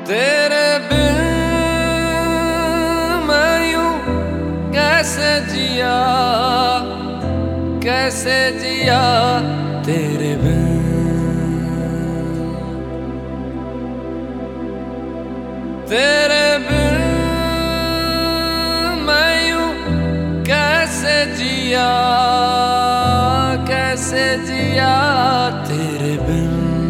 तेरे बिन मैं यूं कैसे जिया, कैसे जिया तेरे बिन। तेरे बिन मैं यूं कैसे जिया, कैसे जिया तेरे बिन।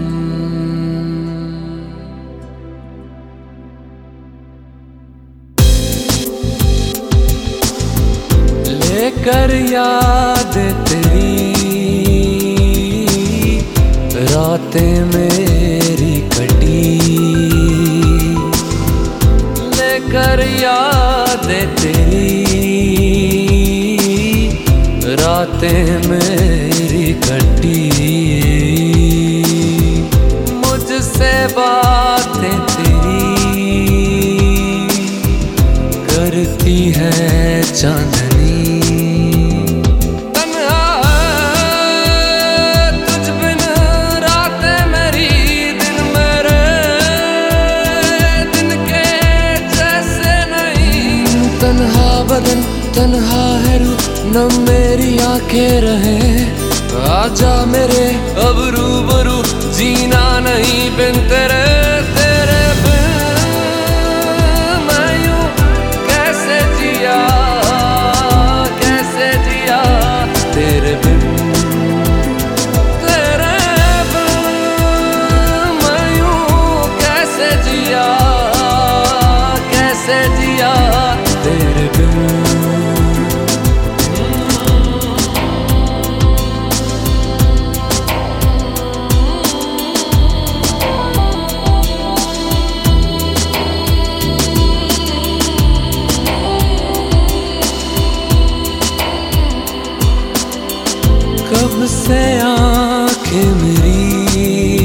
लेकर याद तेरी रातें मेरी कटी, लेकर याद तेरी रातें मेरी कटी। मुझसे बातें तेरी करती है चांदनी। तन्हा बदन तन्हा है रूह न मेरी आंखें रहे। आजा मेरे अब रूबरू जीना नहीं बिन तेरे। तेरे बिन मैं यूं कैसे जिया, कैसे जिया तेरे बिन। तेरे बिन मैं यूं कैसे जिया, कैसे जिया तेरे बिन। कब से आँखें मेरी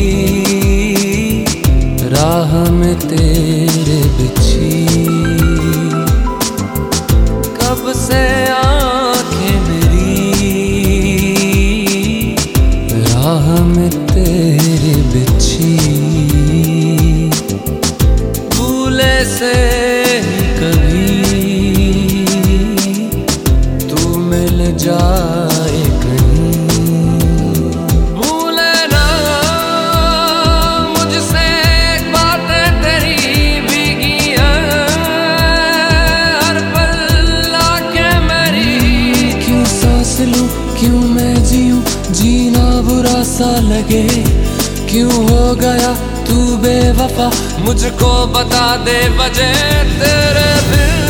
राह में तेरे बिछी, कब से आँखें मेरी राह में तेरे बिछी। भूले से ही कभी तू मिल जाए कहीं। भूले ना मुझसे बातें तेरी भीगी हैं हर पल आके मेरी। क्यों सांस लूं क्यों मैं जीऊं जीना बुरा सा लगे। क्यों हो गया तू बेवफा मुझको बता दे वजह। तेरे बिन